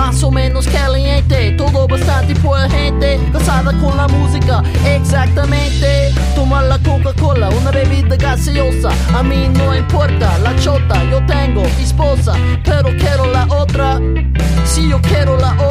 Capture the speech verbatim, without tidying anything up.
más o menos caliente, todo bastante por gente casada con la música, exactamente. Toma la Coca-Cola, una bebida gaseosa, a mí no importa la chota, yo tengo esposa, pero quiero la otra, si yo quiero la otra.